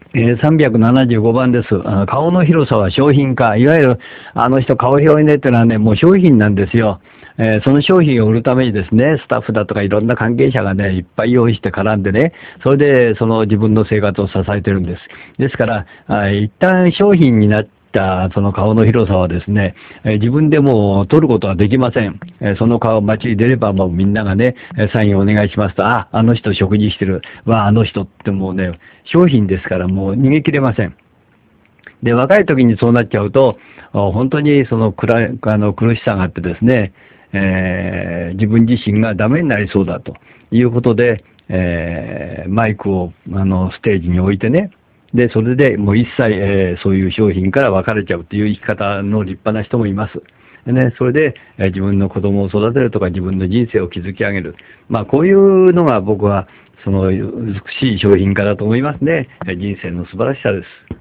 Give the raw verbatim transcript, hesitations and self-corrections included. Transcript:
えー、さんびゃくななじゅうごばんです。あの顔の広さは商品化。いわゆる、あの人顔広いねってのはね、もう商品なんですよ。えーその商品を売るためにですね、スタッフだとかいろんな関係者がね、いっぱい用意して絡んでね、それでその自分の生活を支えてるんです。ですから、あ一旦商品になったその顔の広さはですね、えー自分でもう取ることはできません。えーその顔街に出ればもうみんながね、えーサインお願いしますと、あ、あの人食事してる。わあ、あの人ってもうね、商品ですからもう逃げ切れません。で、若い時にそうなっちゃうと、あ本当にその暗い、あの苦しさがあってですね、えー自分自身がダメになりそうだということで、えーマイクをあのステージに置いてね、で、それでもう一切、えーそういう商品から別れちゃうっていう生き方の立派な人もいます。でね、それで、えー自分の子供を育てるとか自分の人生を築き上げる。まあ、こういうのが僕は、その美しい商品化だと思いますね。えー人生の素晴らしさです。